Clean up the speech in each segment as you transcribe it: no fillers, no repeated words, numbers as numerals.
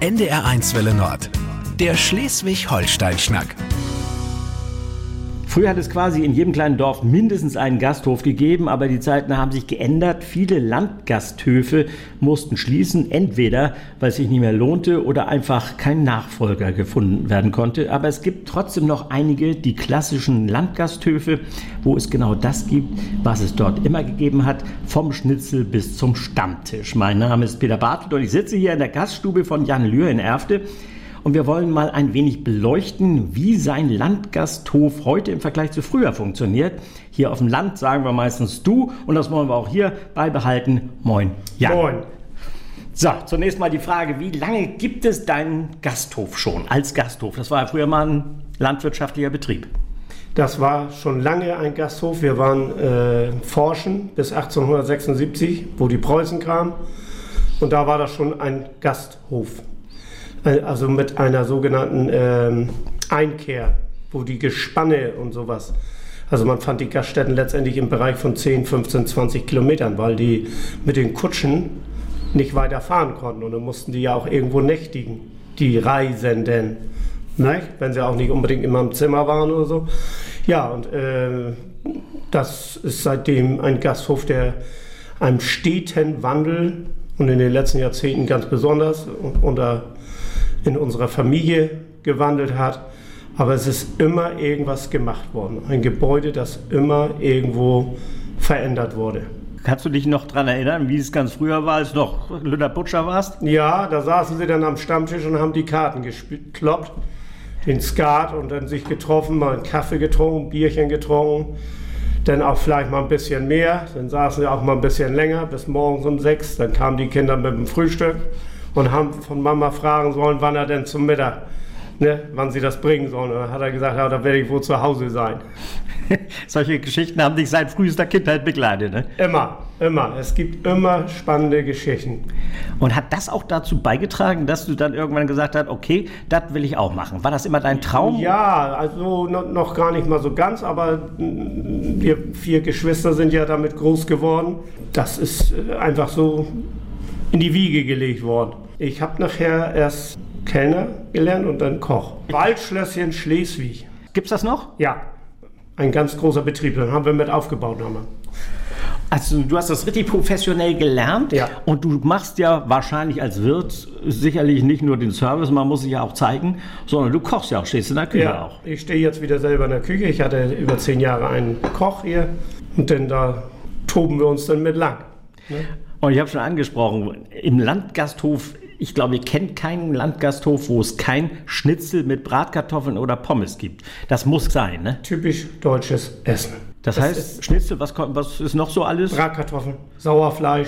NDR1 Welle Nord. Der Schleswig-Holstein-Schnack. Früher hat es quasi in jedem kleinen Dorf mindestens einen Gasthof gegeben, aber die Zeiten haben sich geändert. Viele Landgasthöfe mussten schließen, entweder weil es sich nicht mehr lohnte oder einfach kein Nachfolger gefunden werden konnte. Aber es gibt trotzdem noch einige, die klassischen Landgasthöfe, wo es genau das gibt, was es dort immer gegeben hat, vom Schnitzel bis zum Stammtisch. Mein Name ist Peter Bartelt und ich sitze hier in der Gaststube von Jan Lühr in Erfte. Und wir wollen mal ein wenig beleuchten, wie sein Landgasthof heute im Vergleich zu früher funktioniert. Hier auf dem Land sagen wir meistens du und das wollen wir auch hier beibehalten. Moin. Ja. Moin. So, zunächst mal die Frage, wie lange gibt es deinen Gasthof schon als Gasthof? Das war ja früher mal ein landwirtschaftlicher Betrieb. Das war schon lange ein Gasthof. Wir waren forschen bis 1876, wo die Preußen kamen. Und da war das schon ein Gasthof. Also mit einer sogenannten Einkehr, wo die Gespanne und sowas, also man fand die Gaststätten letztendlich im Bereich von 10, 15, 20 Kilometern, weil die mit den Kutschen nicht weiter fahren konnten und dann mussten die ja auch irgendwo nächtigen, die Reisenden, ne? Wenn sie auch nicht unbedingt immer im Zimmer waren oder so. Ja, und das ist seitdem ein Gasthof, der einem steten Wandel und in den letzten Jahrzehnten ganz besonders in unserer Familie gewandelt hat, aber es ist immer irgendwas gemacht worden. Ein Gebäude, das immer irgendwo verändert wurde. Kannst du dich noch daran erinnern, wie es ganz früher war, als du noch Lüderputscher warst? Ja, da saßen sie dann am Stammtisch und haben die Karten gekloppt, den Skat und dann sich getroffen, mal einen Kaffee getrunken, Bierchen getrunken, dann auch vielleicht mal ein bisschen mehr, dann saßen sie auch mal ein bisschen länger, bis morgens um 6, dann kamen die Kinder mit dem Frühstück und haben von Mama fragen sollen, wann er denn zum Mittag, wann sie das bringen sollen. Und dann hat er gesagt, ja, da werde ich wohl zu Hause sein. Solche Geschichten haben dich seit frühester Kindheit begleitet, ne? Immer. Es gibt immer spannende Geschichten. Und hat das auch dazu beigetragen, dass du dann irgendwann gesagt hast, okay, das will ich auch machen? War das immer dein Traum? Ja, also noch gar nicht mal so ganz, aber wir 4 Geschwister sind ja damit groß geworden. Das ist einfach so in die Wiege gelegt worden. Ich habe nachher erst Kellner gelernt und dann Koch. Waldschlösschen Schleswig. Gibt's das noch? Ja, ein ganz großer Betrieb. Dann haben wir mit aufgebaut. Also du hast das richtig professionell gelernt, ja. Und du machst ja wahrscheinlich als Wirt sicherlich nicht nur den Service, man muss sich ja auch zeigen, sondern du kochst ja auch, stehst in der Küche ja, auch. Ich stehe jetzt wieder selber in der Küche. Ich hatte über 10 Jahre einen Koch hier und dann da toben wir uns dann mit lang. Ne? Und ich habe schon angesprochen, im Landgasthof, ich glaube, ihr kennt keinen Landgasthof, wo es kein Schnitzel mit Bratkartoffeln oder Pommes gibt. Das muss sein, ne? Typisch deutsches Essen. Das heißt, Schnitzel, was ist noch so alles? Bratkartoffeln, Sauerfleisch,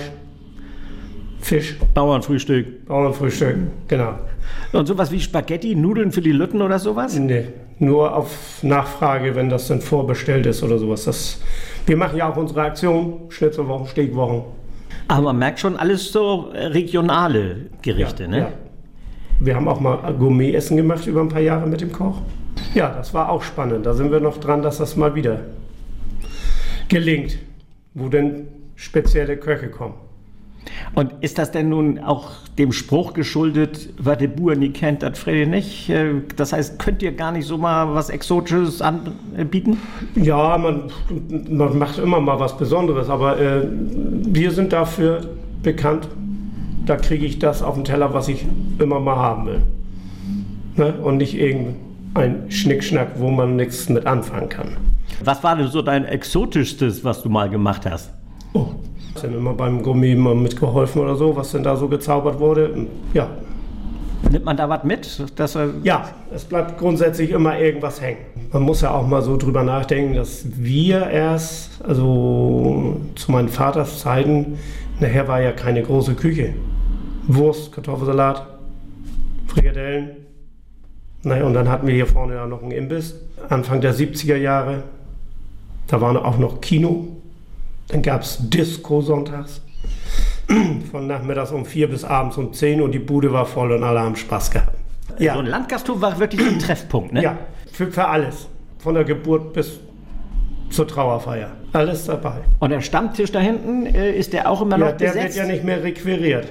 Fisch. Bauernfrühstück, genau. Und sowas wie Spaghetti, Nudeln für die Lütten oder sowas? Nee, nur auf Nachfrage, wenn das dann vorbestellt ist oder sowas. Wir machen ja auch unsere Aktion, Schnitzelwochen, Stegwochen. Aber man merkt schon, alles so regionale Gerichte, ja, ne? Ja. Wir haben auch mal Gourmet-Essen gemacht über ein paar Jahre mit dem Koch. Ja, das war auch spannend. Da sind wir noch dran, dass das mal wieder gelingt, wo denn spezielle Köche kommen. Und ist das denn nun auch dem Spruch geschuldet, was der Bauer nie kennt, das Frede nicht? Das heißt, könnt ihr gar nicht so mal was Exotisches anbieten? Ja, man macht immer mal was Besonderes, aber wir sind dafür bekannt, da kriege ich das auf den Teller, was ich immer mal haben will. Ne? Und nicht irgendein Schnickschnack, wo man nichts mit anfangen kann. Was war denn so dein Exotischstes, was du mal gemacht hast? Oh. Dann immer beim Gourmet mal mitgeholfen oder so, was denn da so gezaubert wurde. Ja. Nimmt man da was mit? Ja, es bleibt grundsätzlich immer irgendwas hängen. Man muss ja auch mal so drüber nachdenken, dass wir erst, also zu meinen Vaters Zeiten, nachher war ja keine große Küche. Wurst, Kartoffelsalat, Frikadellen. Naja, und dann hatten wir hier vorne ja noch einen Imbiss. Anfang der 70er Jahre, da war auch noch Kino. Dann gab es Disco sonntags, von nachmittags um 4 bis abends um 10 und die Bude war voll und alle haben Spaß gehabt. Ja. So ein Landgasthof war wirklich ein Treffpunkt, ne? Ja, für alles. Von der Geburt bis zur Trauerfeier. Alles dabei. Und der Stammtisch da hinten, ist der auch immer noch der besetzt? wird ja nicht mehr requiriert.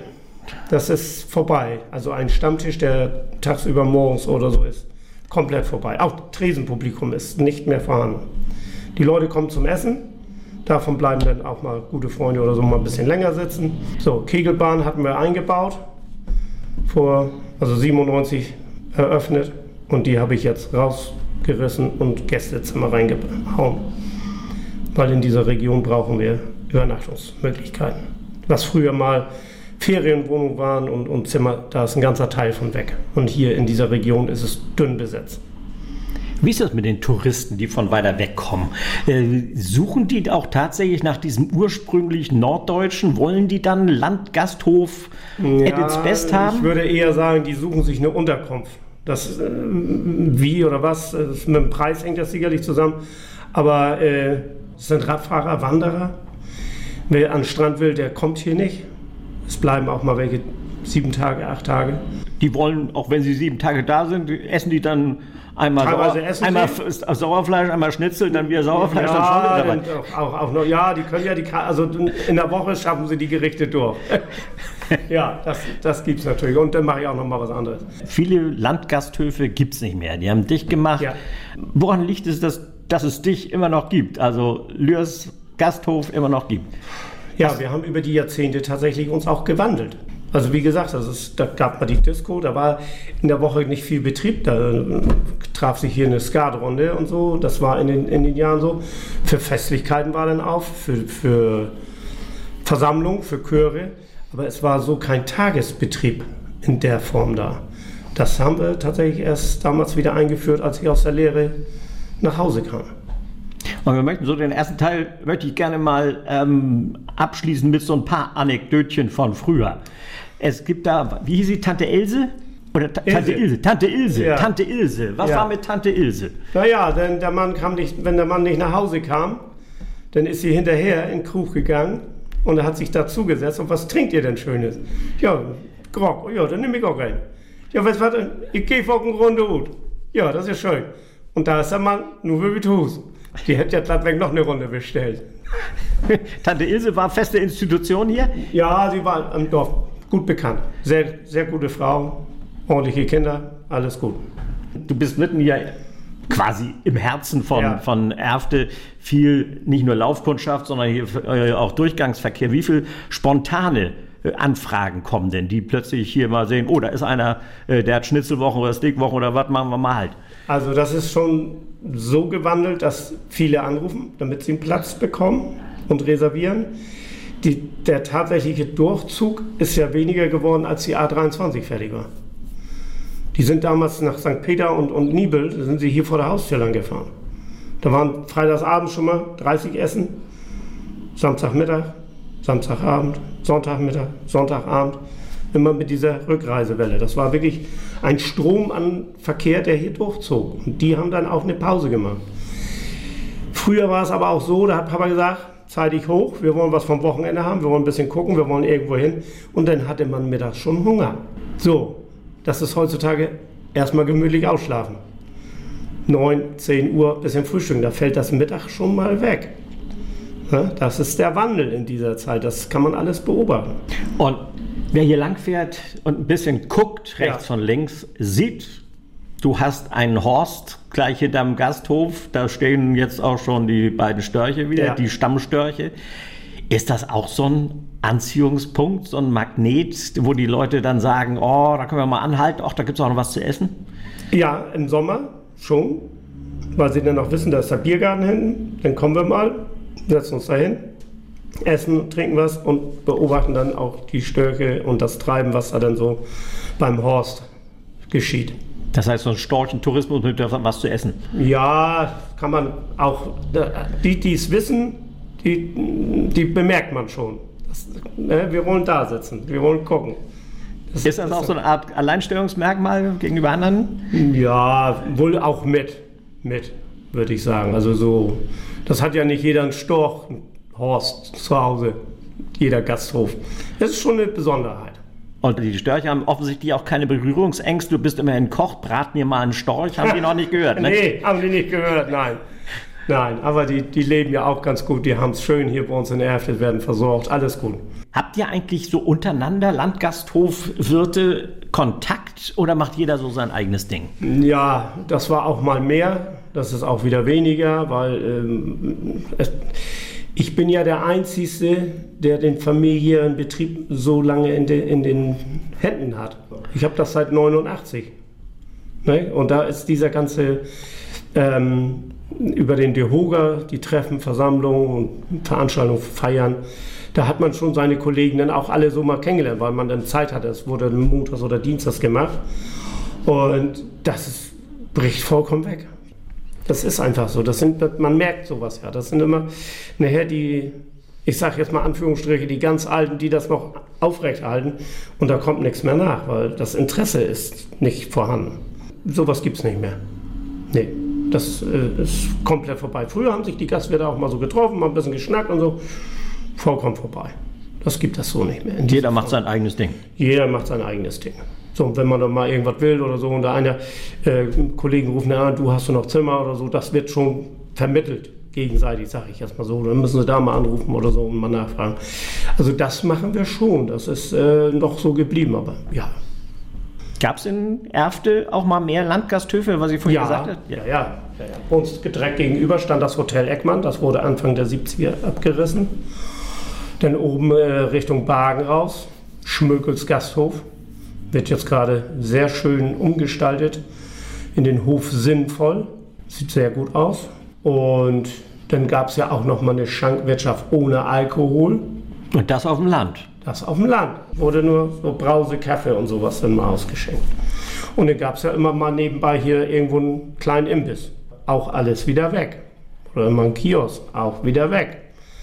Das ist vorbei. Also ein Stammtisch, der tagsüber morgens oder so ist, komplett vorbei. Auch Tresenpublikum ist nicht mehr vorhanden. Die Leute kommen zum Essen, davon bleiben dann auch mal gute Freunde oder so mal ein bisschen länger sitzen. So, Kegelbahn hatten wir eingebaut, also 97 eröffnet, und die habe ich jetzt rausgerissen und Gästezimmer reingehauen. Weil in dieser Region brauchen wir Übernachtungsmöglichkeiten. Was früher mal Ferienwohnungen waren und Zimmer, da ist ein ganzer Teil von weg. Und hier in dieser Region ist es dünn besetzt. Wie ist das mit den Touristen, die von weiter weg kommen? Suchen die auch tatsächlich nach diesem ursprünglich Norddeutschen? Wollen die dann Landgasthof at its best haben? Ich würde eher sagen, die suchen sich eine Unterkunft. Das wie oder was, mit dem Preis hängt das sicherlich zusammen. Aber es sind Radfahrer, Wanderer. Wer an den Strand will, der kommt hier nicht. Es bleiben auch mal welche 7 Tage, 8 Tage. Die wollen, auch wenn sie 7 Tage da sind, essen die dann einmal Sauerfleisch, einmal Schnitzel, dann wieder Sauerfleisch, ja, dann schon auch noch, ja, die können also in der Woche schaffen sie die Gerichte durch. Ja, das gibt es natürlich. Und dann mache ich auch noch mal was anderes. Viele Landgasthöfe gibt es nicht mehr. Die haben dicht gemacht. Ja. Woran liegt es, dass es dich immer noch gibt? Also Lührs Gasthof immer noch gibt? Ja, wir haben über die Jahrzehnte tatsächlich uns auch gewandelt. Also wie gesagt, da gab mal die Disco, da war in der Woche nicht viel Betrieb, da traf sich hier eine Skatrunde und so, das war in den Jahren so. Für Festlichkeiten war dann auch, für Versammlungen, für Chöre, aber es war so kein Tagesbetrieb in der Form da. Das haben wir tatsächlich erst damals wieder eingeführt, als ich aus der Lehre nach Hause kam. Und wir möchten so den ersten Teil, möchte ich gerne mal abschließen mit so ein paar Anekdötchen von früher. Es gibt da, wie hieß sie, Tante Ilse? Oder Tante Ilse? Tante Ilse, ja. Tante Ilse. Was war mit Tante Ilse? Naja, denn wenn der Mann nicht nach Hause kam, dann ist sie hinterher in den Krug gegangen und er hat sich dazugesetzt. Und was trinkt ihr denn Schönes? Ja, Grog. Ja, dann nehme ich auch rein. Ja, was war denn? Ich gehe auf eine Runde gut. Ja, das ist schön. Und da ist der Mann, nur wie du tust. Die hätte ja glattweg noch eine Runde bestellt. Tante Ilse war feste Institution hier? Ja, sie war im Dorf gut bekannt. Sehr, sehr gute Frau, ordentliche Kinder, alles gut. Du bist mitten hier quasi im Herzen von Erfte. Viel, nicht nur Laufkundschaft, sondern hier auch Durchgangsverkehr. Wie viele spontane Anfragen kommen denn, die plötzlich hier mal sehen, oh, da ist einer, der hat Schnitzelwochen oder Steakwochen oder was, machen wir mal halt. Also das ist schon so gewandelt, dass viele anrufen, damit sie einen Platz bekommen und reservieren. Der tatsächliche Durchzug ist ja weniger geworden, als die A23 fertig war. Die sind damals nach St. Peter und Nibel, da sind sie hier vor der Haustür lang gefahren. Da waren freitagsabend schon mal 30 Essen, Samstagmittag, Samstagabend, Sonntagmittag, Sonntagabend, immer mit dieser Rückreisewelle. Das war wirklich ein Strom an Verkehr, der hier durchzog. Und die haben dann auch eine Pause gemacht. Früher war es aber auch so, da hat Papa gesagt, zeitig hoch, wir wollen was vom Wochenende haben, wir wollen ein bisschen gucken, wir wollen irgendwo hin. Und dann hatte man mittags schon Hunger. So, das ist heutzutage erstmal gemütlich ausschlafen. 9, 10 Uhr, bisschen frühstücken, da fällt das Mittag schon mal weg. Das ist der Wandel in dieser Zeit, das kann man alles beobachten. Und wer hier lang fährt und ein bisschen guckt, rechts von links, sieht, du hast einen Horst gleich hinterm Gasthof, da stehen jetzt auch schon die beiden Störche wieder, die Stammstörche. Ist das auch so ein Anziehungspunkt, so ein Magnet, wo die Leute dann sagen, oh, da können wir mal anhalten, ach, da gibt es auch noch was zu essen? Ja, im Sommer schon, weil sie dann auch wissen, da ist der Biergarten hinten, dann kommen wir mal, setzen uns dahin, essen, trinken was und beobachten dann auch die Störche und das Treiben, was da dann so beim Horst geschieht. Das heißt, so ein Storchentourismus mit was zu essen? Ja, kann man auch, die es wissen, die bemerkt man schon. Wir wollen da sitzen, wir wollen gucken. Ist das auch so eine Art Alleinstellungsmerkmal gegenüber anderen? Ja, wohl auch mit, würde ich sagen. Also so, das hat ja nicht jeder einen Storchhorst zu Hause, jeder Gasthof. Das ist schon eine Besonderheit. Und die Störche haben offensichtlich auch keine Berührungsängste. Du bist immerhin Koch, brat mir mal einen Storch. Haben die noch nicht gehört, ne? Nee, haben die nicht gehört, nein. Nein, aber die leben ja auch ganz gut. Die haben es schön hier bei uns in Erfurt, werden versorgt. Alles gut. Habt ihr eigentlich so untereinander Landgasthofwirte Kontakt oder macht jeder so sein eigenes Ding? Ja, das war auch mal mehr. Das ist auch wieder weniger, weil ich bin ja der Einzige, der den familiären Betrieb so lange in den Händen hat. Ich habe das seit 89. Ne? Und da ist dieser ganze über den DEHOGA, die Treffen, Versammlungen und Veranstaltungen, Feiern, da hat man schon seine Kollegen dann auch alle so mal kennengelernt, weil man dann Zeit hatte. Es wurde montags oder dienstags gemacht und das bricht vollkommen weg. Das ist einfach so. Man merkt sowas ja. Das sind immer nachher ich sage jetzt mal Anführungsstriche, die ganz Alten, die das noch aufrechterhalten und da kommt nichts mehr nach, weil das Interesse ist nicht vorhanden. Sowas gibt es nicht mehr. Nee. Das ist komplett vorbei. Früher haben sich die Gastwirte auch mal so getroffen, mal ein bisschen geschnackt und so. Vollkommen vorbei. Das gibt es so nicht mehr. Jeder macht sein eigenes Ding. Jeder macht sein eigenes Ding. So, und wenn man dann mal irgendwas will oder so und da einer Kollegen rufen an, du hast noch Zimmer oder so, das wird schon vermittelt. Gegenseitig, sage ich jetzt mal so. Dann müssen sie da mal anrufen oder so und mal nachfragen. Also das machen wir schon. Das ist noch so geblieben, aber ja. Gab es in Erfte auch mal mehr Landgasthöfe, was ich vorhin gesagt habe? Ja. Bei uns direkt gegenüber stand das Hotel Eckmann. Das wurde Anfang der 70er abgerissen. Dann oben Richtung Bargen raus, Schmökels Gasthof. Wird jetzt gerade sehr schön umgestaltet. In den Hof Sinnvoll. Sieht sehr gut aus. Und dann gab es ja auch noch mal eine Schankwirtschaft ohne Alkohol. Und das auf dem Land? Das auf dem Land. Wurde nur so Brause, Kaffee und sowas dann mal ausgeschenkt. Und dann gab es ja immer mal nebenbei hier irgendwo einen kleinen Imbiss. Auch alles wieder weg. Oder immer ein Kiosk, auch wieder weg.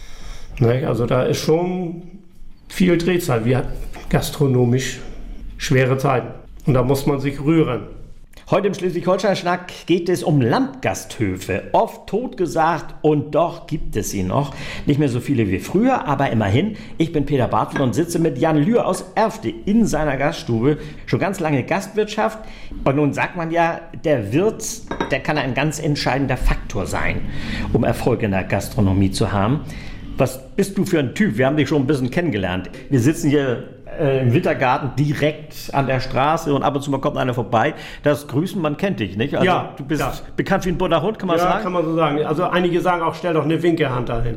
Ne? Also da ist schon viel Drehzeit. Wir hatten gastronomisch schwere Zeiten. Und da muss man sich rühren. Heute im Schleswig-Holstein-Schnack geht es um Landgasthöfe. Oft totgesagt und doch gibt es sie noch. Nicht mehr so viele wie früher, aber immerhin. Ich bin Peter Bartel und sitze mit Jan Lühr aus Erfte in seiner Gaststube. Schon ganz lange Gastwirtschaft. Und nun sagt man ja, der Wirt, der kann ein ganz entscheidender Faktor sein, um Erfolg in der Gastronomie zu haben. Was bist du für ein Typ? Wir haben dich schon ein bisschen kennengelernt. Wir sitzen hier im Wintergarten direkt an der Straße und ab und zu mal kommt einer vorbei. Das Grüßen, man kennt dich, nicht? Also ja, du bist bekannt wie ein bunter Hund, kann man sagen? Ja, kann man so sagen. Also einige sagen auch, stell doch eine Winkelhand dahin.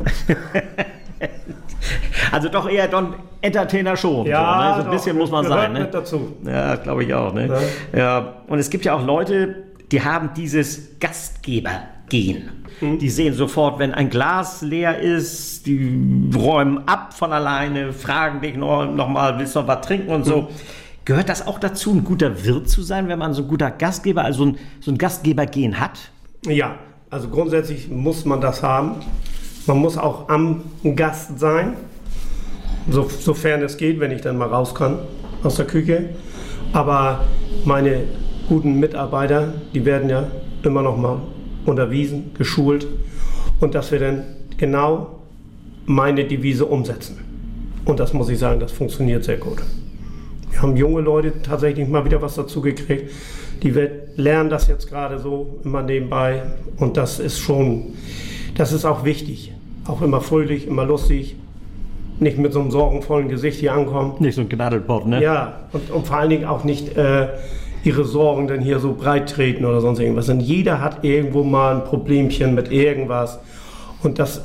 Also doch eher ein Entertainer schon. Ja, so, ne? So ein bisschen muss man sein. Ne? Mit dazu. Ja, glaube ich auch. Ne? Ja. Und es gibt ja auch Leute, die haben dieses Gastgebergehen. Die sehen sofort, wenn ein Glas leer ist, die räumen ab von alleine, fragen dich noch mal, willst du noch was trinken und so. Gehört das auch dazu, ein guter Wirt zu sein, wenn man so ein guter Gastgeber, also so ein Gastgebergehen hat? Ja, also grundsätzlich muss man das haben. Man muss auch am Gast sein, sofern es geht, wenn ich dann mal raus kann aus der Küche. Aber meine guten Mitarbeiter, die werden ja immer noch mal unterwiesen, geschult und dass wir dann genau meine Devise umsetzen. Und das muss ich sagen, das funktioniert sehr gut. Wir haben junge Leute tatsächlich mal wieder was dazu gekriegt. Die lernen das jetzt gerade so immer nebenbei und das ist auch wichtig. Auch immer fröhlich, immer lustig. Nicht mit so einem sorgenvollen Gesicht hier ankommen. Nicht so ein Gnadelpott, ne? Ja, und vor allen Dingen auch nicht ihre Sorgen dann hier so breit treten oder sonst irgendwas. Und jeder hat irgendwo mal ein Problemchen mit irgendwas. Und das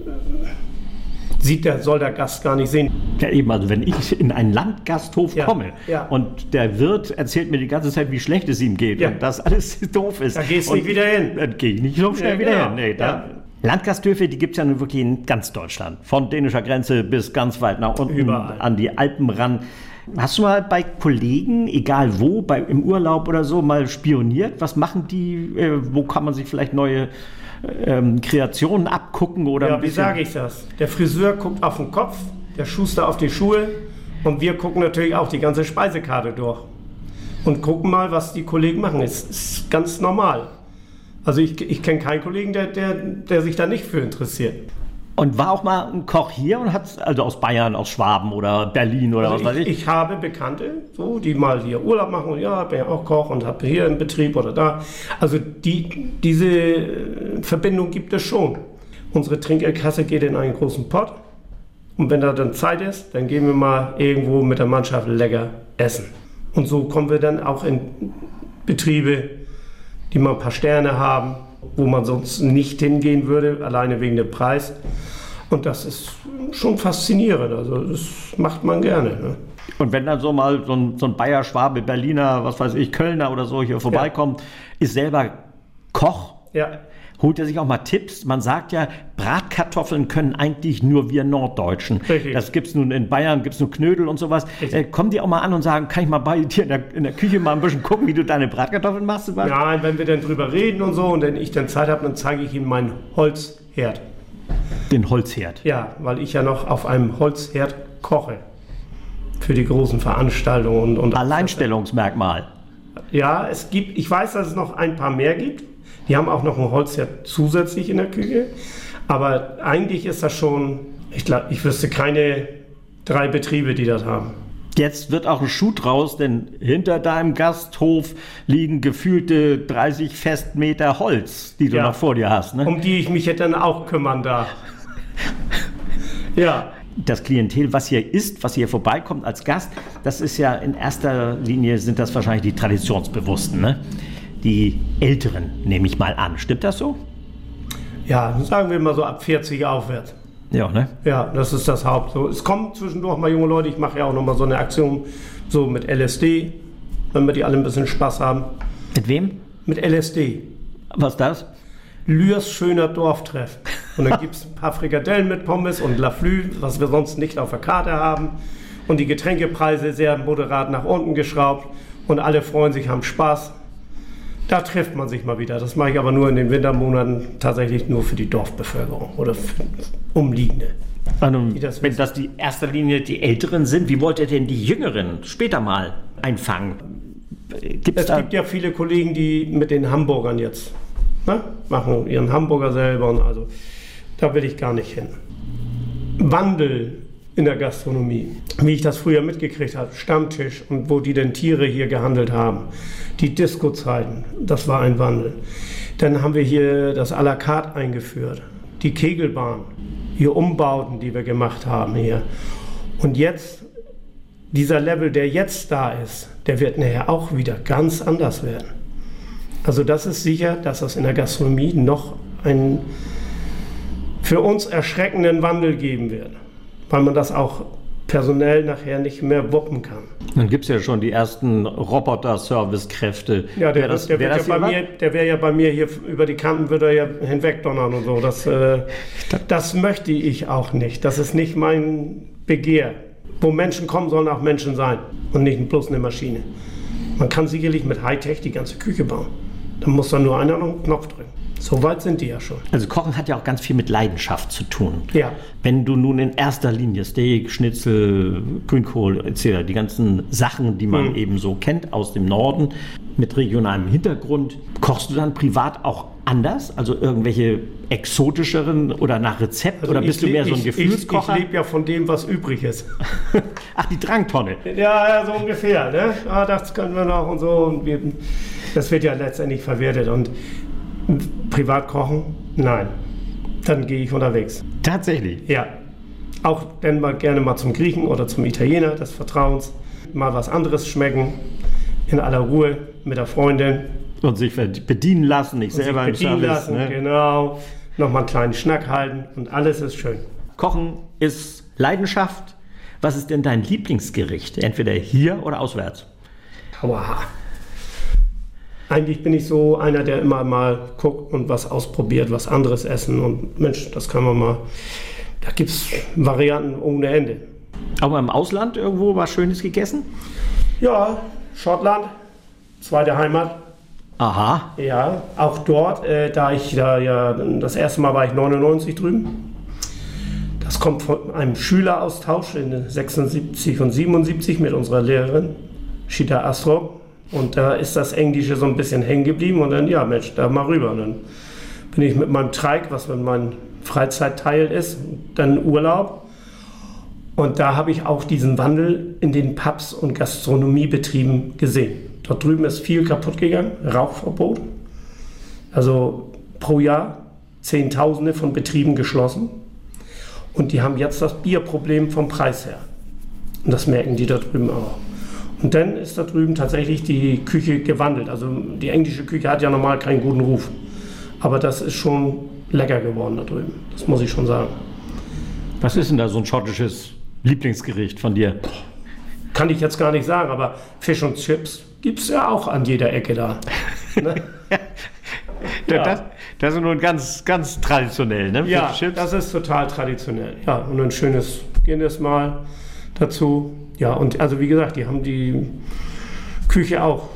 soll der Gast gar nicht sehen. Ja eben, also wenn ich in einen Landgasthof komme und der Wirt erzählt mir die ganze Zeit, wie schlecht es ihm geht und dass alles doof ist. Da gehst du nicht wieder hin. Dann gehe ich nicht so schnell wieder hin. Nee, Landgasthöfe, die gibt es ja nun wirklich in ganz Deutschland. Von dänischer Grenze bis ganz weit nach unten überall an die Alpen ran. Hast du mal bei Kollegen, egal wo, im Urlaub oder so, mal spioniert? Was machen die? Wo kann man sich vielleicht neue Kreationen abgucken? Oder ja, wie sage ich das? Der Friseur guckt auf den Kopf, der Schuster auf die Schuhe und wir gucken natürlich auch die ganze Speisekarte durch und gucken mal, was die Kollegen machen. Es ist ganz normal. Also ich kenne keinen Kollegen, der sich da nicht für interessiert. Und war auch mal ein Koch hier und hat, also aus Bayern, aus Schwaben oder Berlin oder Also was weiß ich? Ich habe Bekannte, so, die mal hier Urlaub machen und ja, bin ja auch Koch und habe hier einen Betrieb oder da. Also diese Verbindung gibt es schon. Unsere Trinkgeldkasse geht in einen großen Pott und wenn da dann Zeit ist, dann gehen wir mal irgendwo mit der Mannschaft lecker essen. Und so kommen wir dann auch in Betriebe, die mal ein paar Sterne haben, wo man sonst nicht hingehen würde, alleine wegen dem Preis. Und das ist schon faszinierend, also das macht man gerne. Ne? Und wenn dann so mal so ein Bayer, Schwabe, Berliner, was weiß ich, Kölner oder so hier vorbeikommt, ist selber Koch, holt er sich auch mal Tipps. Man sagt ja, Bratkartoffeln können eigentlich nur wir Norddeutschen. Richtig. Das gibt es nun in Bayern, gibt es nur Knödel und sowas. Kommen die auch mal an und sagen, kann ich mal bei dir in der Küche mal ein bisschen gucken, wie du deine Bratkartoffeln machst? Nein, wenn wir dann drüber reden und so und wenn ich dann Zeit habe, dann zeige ich ihm meinen Holzherd. Den Holzherd? Ja, weil ich ja noch auf einem Holzherd koche. Für die großen Veranstaltungen. Und Alleinstellungsmerkmal. Ja, ich weiß, dass es noch ein paar mehr gibt. Die haben auch noch ein Holzherd zusätzlich in der Küche. Aber eigentlich ist das schon, ich wüsste keine 3 Betriebe, die das haben. Jetzt wird auch ein Schuh draus, denn hinter deinem Gasthof liegen gefühlte 30 Festmeter Holz, die du noch vor dir hast. Ne? Um die ich mich dann auch kümmern darf. Ja. Das Klientel, was hier ist, was hier vorbeikommt als Gast, das ist ja in erster Linie, sind das wahrscheinlich die Traditionsbewussten, ne? Die Älteren, nehme ich mal an. Stimmt das so? Ja, sagen wir mal so ab 40 aufwärts. Ja, ne? Ja, das ist das Haupt. So, es kommen zwischendurch mal junge Leute, ich mache ja auch noch mal so eine Aktion so mit LSD, wenn wir die alle ein bisschen Spaß haben. Mit wem? Mit LSD. Was ist das? Lührs schöner Dorftreff. Und dann gibt es ein paar Frikadellen mit Pommes und Laflü, was wir sonst nicht auf der Karte haben. Und die Getränkepreise sehr moderat nach unten geschraubt. Und alle freuen sich, haben Spaß. Da trifft man sich mal wieder. Das mache ich aber nur in den Wintermonaten tatsächlich nur für die Dorfbevölkerung oder für Umliegende. Wenn das die erster Linie die Älteren sind, wie wollt ihr denn die Jüngeren später mal einfangen? Es gibt ja viele Kollegen, die mit den Hamburgern jetzt machen ihren Hamburger selber. Und also da will ich gar nicht hin. Wandel in der Gastronomie, wie ich das früher mitgekriegt habe, Stammtisch und wo die denn Tiere hier gehandelt haben, die Disco-Zeiten, das war ein Wandel. Dann haben wir hier das à la carte eingeführt, die Kegelbahn, hier Umbauten, die wir gemacht haben hier. Und jetzt, dieser Level, der jetzt da ist, der wird nachher auch wieder ganz anders werden. Also das ist sicher, dass es in der Gastronomie noch einen für uns erschreckenden Wandel geben wird, weil man das auch personell nachher nicht mehr wuppen kann. Dann gibt es ja schon die ersten Roboter-Service-Kräfte. Ja, der wäre ja bei mir hier über die Kanten, würde er ja hinwegdonnern und so. Das möchte ich auch nicht. Das ist nicht mein Begehr. Wo Menschen kommen, sollen auch Menschen sein und nicht bloß eine Maschine. Man kann sicherlich mit Hightech die ganze Küche bauen. Dann muss dann nur einer noch einen Knopf drücken. So weit sind die ja schon. Also Kochen hat ja auch ganz viel mit Leidenschaft zu tun. Ja. Wenn du nun in erster Linie Steak, Schnitzel, Grünkohl etc., die ganzen Sachen, die man eben so kennt aus dem Norden, mit regionalem Hintergrund, kochst du dann privat auch anders? Also irgendwelche exotischeren oder nach Rezept? Also oder bist du mehr so ein Gefühlskocher? Ich lebe ja von dem, was übrig ist. Ach, die Drangtonne. Ja, so ungefähr. Ne? Das können wir noch und so. Und das wird ja letztendlich verwertet. Und privat kochen? Nein. Dann gehe ich unterwegs. Tatsächlich? Ja. Auch dann mal gerne mal zum Griechen oder zum Italiener des Vertrauens. Mal was anderes schmecken. In aller Ruhe mit der Freundin. Und sich bedienen lassen, nicht selber im Service. Ne? Genau. Nochmal einen kleinen Schnack halten und alles ist schön. Kochen ist Leidenschaft. Was ist denn dein Lieblingsgericht? Entweder hier oder auswärts? Aua. Eigentlich bin ich so einer, der immer mal guckt und was ausprobiert, was anderes essen. Und Mensch, das kann man mal. Da gibt es Varianten ohne Ende. Aber im Ausland irgendwo was Schönes gegessen? Ja, Schottland, zweite Heimat. Aha. Ja, auch dort, das erste Mal war ich 99 drüben. Das kommt von einem Schüleraustausch in 76 und 77 mit unserer Lehrerin, Shita Astrop. Und da ist das Englische so ein bisschen hängen geblieben und dann, ja Mensch, da mal rüber. Und dann bin ich mit meinem Trike, was mit meinen Freizeitteil ist, dann Urlaub. Und da habe ich auch diesen Wandel in den Pubs und Gastronomiebetrieben gesehen. Dort drüben ist viel kaputt gegangen, Rauchverbot. Also pro Jahr Zehntausende von Betrieben geschlossen. Und die haben jetzt das Bierproblem vom Preis her. Und das merken die da drüben auch. Und dann ist da drüben tatsächlich die Küche gewandelt. Also die englische Küche hat ja normal keinen guten Ruf. Aber das ist schon lecker geworden da drüben. Das muss ich schon sagen. Was ist denn da so ein schottisches Lieblingsgericht von dir? Kann ich jetzt gar nicht sagen, aber Fish und Chips gibt es ja auch an jeder Ecke da. Ne? Das ist nun ganz, ganz traditionell, ne? Ja, das ist total traditionell. Ja, und ein schönes Guinness mal dazu. Ja, und also wie gesagt, die haben die Küche auch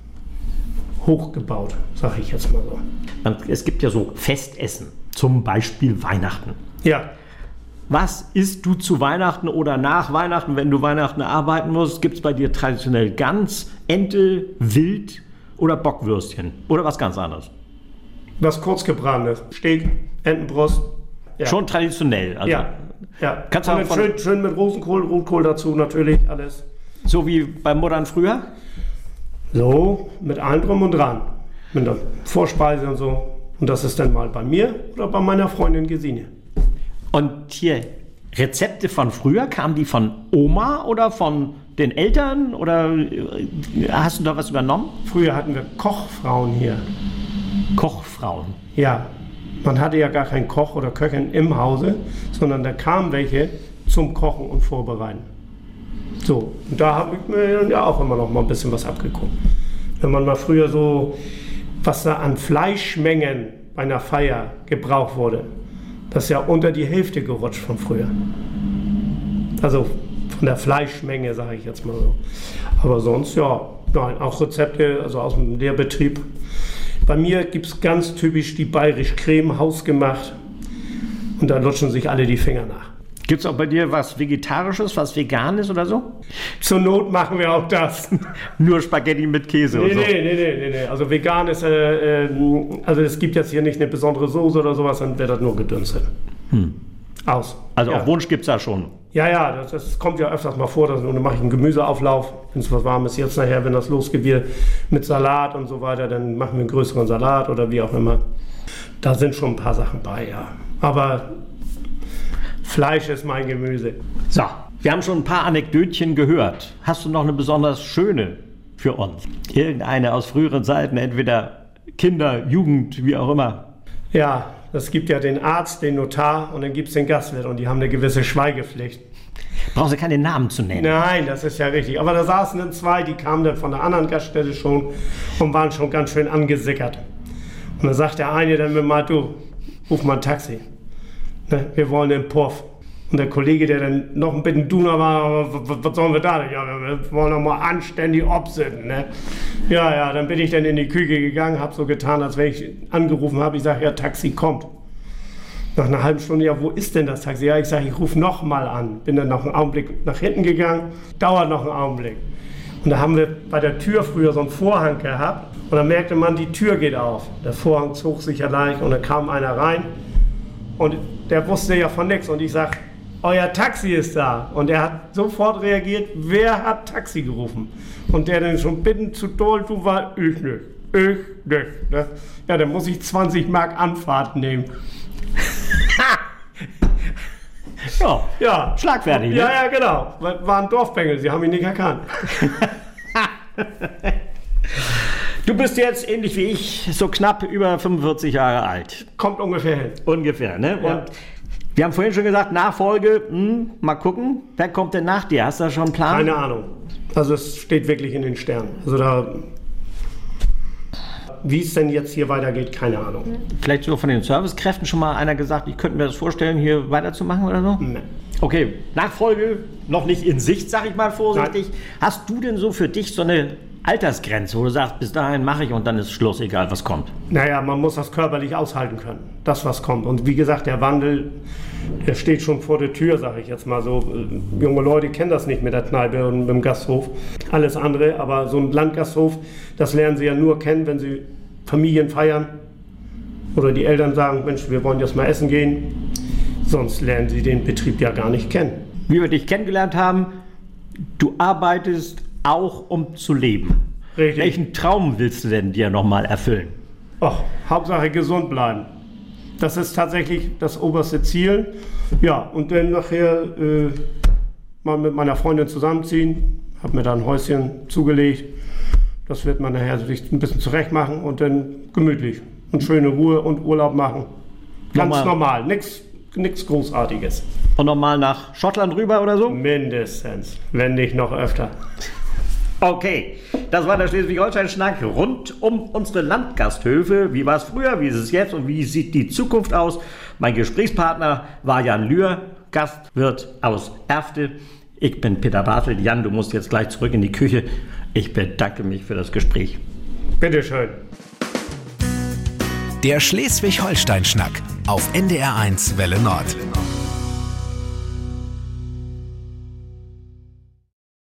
hochgebaut, sage ich jetzt mal so. Es gibt ja so Festessen, zum Beispiel Weihnachten. Ja. Was isst du zu Weihnachten oder nach Weihnachten, wenn du Weihnachten arbeiten musst? Gibt es bei dir traditionell Gans, Ente, Wild oder Bockwürstchen oder was ganz anderes? Was kurzgebratenes. Steak, Entenbrust. Ja. Schon traditionell. Also ja. Kannst du und dann schön mit Rosenkohl, Rotkohl dazu natürlich, alles. So wie bei Muttern früher? So, mit allem drum und dran. Mit der Vorspeise und so. Und das ist dann mal bei mir oder bei meiner Freundin Gesine. Und hier Rezepte von früher, kamen die von Oma oder von den Eltern oder hast du da was übernommen? Früher hatten wir Kochfrauen hier. Kochfrauen? Ja, man hatte ja gar keinen Koch oder Köchin im Hause, sondern da kamen welche zum Kochen und Vorbereiten. So, und da habe ich mir ja auch immer noch mal ein bisschen was abgeguckt. Wenn man mal früher so, was da an Fleischmengen bei einer Feier gebraucht wurde, das ist ja unter die Hälfte gerutscht von früher. Also von der Fleischmenge, sage ich jetzt mal so. Aber sonst, ja, nein, auch Rezepte, also aus dem Lehrbetrieb. Bei mir gibt es ganz typisch die Bayerisch Creme, hausgemacht. Und da lutschen sich alle die Finger nach. Gibt es auch bei dir was Vegetarisches, was Veganes oder so? Zur Not machen wir auch das. Nur Spaghetti mit Käse und so? Nee. Also vegan ist, also es gibt jetzt hier nicht eine besondere Soße oder sowas, dann wird das nur gedünstet. Aus. Also auf Wunsch gibt es da schon? Ja, das kommt ja öfters mal vor, dann mache ich einen Gemüseauflauf, wenn es was Warmes jetzt nachher, wenn das losgeht wir mit Salat und so weiter, dann machen wir einen größeren Salat oder wie auch immer. Da sind schon ein paar Sachen bei, ja. Aber Fleisch ist mein Gemüse. So, wir haben schon ein paar Anekdötchen gehört. Hast du noch eine besonders schöne für uns? Irgendeine aus früheren Zeiten, entweder Kinder, Jugend, wie auch immer. Ja, es gibt ja den Arzt, den Notar und dann gibt es den Gastwirt und die haben eine gewisse Schweigepflicht. Brauchst du keine Namen zu nennen? Nein, das ist ja richtig. Aber da saßen dann zwei, die kamen dann von der anderen Gaststätte schon und waren schon ganz schön angesickert. Und dann sagt der eine dann mir mal, du, ruf mal ein Taxi. Ne, wir wollen den Puff. Und der Kollege, der dann noch ein bisschen duner war, was sollen wir da denn? Ja, wir wollen doch mal anständig obsitzen. Ne? Ja, dann bin ich dann in die Küche gegangen, habe so getan, als wenn ich angerufen habe. Ich sage, ja, Taxi kommt. Nach einer halben Stunde, ja, wo ist denn das Taxi? Ja, ich sage, ich rufe noch mal an. Bin dann noch einen Augenblick nach hinten gegangen, dauert noch einen Augenblick. Und da haben wir bei der Tür früher so einen Vorhang gehabt. Und dann merkte man, die Tür geht auf. Der Vorhang zog sich ja leicht und dann kam einer rein. Und der wusste ja von nichts. Und ich sage, euer Taxi ist da. Und er hat sofort reagiert, wer hat Taxi gerufen? Und der dann schon bittend zu doll, du war ich nicht. Ne? Ja, dann muss ich 20 Mark Anfahrt nehmen. Ja, schlagfertig, ne? Ja, genau. War ein Dorfbengel, sie haben ihn nicht erkannt. Du bist jetzt, ähnlich wie ich, so knapp über 45 Jahre alt. Kommt ungefähr hin. Ungefähr, ne? Ja. Und wir haben vorhin schon gesagt, Nachfolge, mal gucken, wer kommt denn nach dir? Hast du da schon einen Plan? Keine Ahnung. Also es steht wirklich in den Sternen. Also da, wie es denn jetzt hier weitergeht, keine Ahnung. Vielleicht so von den Servicekräften schon mal einer gesagt, ich könnte mir das vorstellen, hier weiterzumachen oder so? Nee. Okay, Nachfolge noch nicht in Sicht, sag ich mal vorsichtig. Nein. Hast du denn so für dich so eine Altersgrenze, wo du sagst, bis dahin mache ich und dann ist Schluss, egal was kommt? Naja, man muss das körperlich aushalten können, das was kommt. Und wie gesagt, der Wandel, der steht schon vor der Tür, sage ich jetzt mal so. Junge Leute kennen das nicht mit der Kneipe und mit dem Gasthof, alles andere. Aber so ein Landgasthof, das lernen sie ja nur kennen, wenn sie Familien feiern Oder die Eltern sagen, Mensch, wir wollen jetzt mal essen gehen. Sonst lernen sie den Betrieb ja gar nicht kennen. Wie wir dich kennengelernt haben, du arbeitest auch, um zu leben. Richtig. Welchen Traum willst du denn dir nochmal erfüllen? Ach, Hauptsache gesund bleiben. Das ist tatsächlich das oberste Ziel. Ja, und dann nachher mal mit meiner Freundin zusammenziehen. Habe mir da ein Häuschen zugelegt. Das wird man nachher sich ein bisschen zurecht machen und dann gemütlich und schöne Ruhe und Urlaub machen. Ganz normal, nichts Großartiges. Und nochmal nach Schottland rüber oder so? Mindestens, wenn nicht noch öfter. Okay, das war der Schleswig-Holstein-Schnack rund um unsere Landgasthöfe. Wie war es früher, wie ist es jetzt und wie sieht die Zukunft aus? Mein Gesprächspartner war Jan Lühr, Gastwirt aus Erfte. Ich bin Peter Bartelt. Jan, du musst jetzt gleich zurück in die Küche. Ich bedanke mich für das Gespräch. Bitteschön. Der Schleswig-Holstein-Schnack auf NDR1 Welle Nord.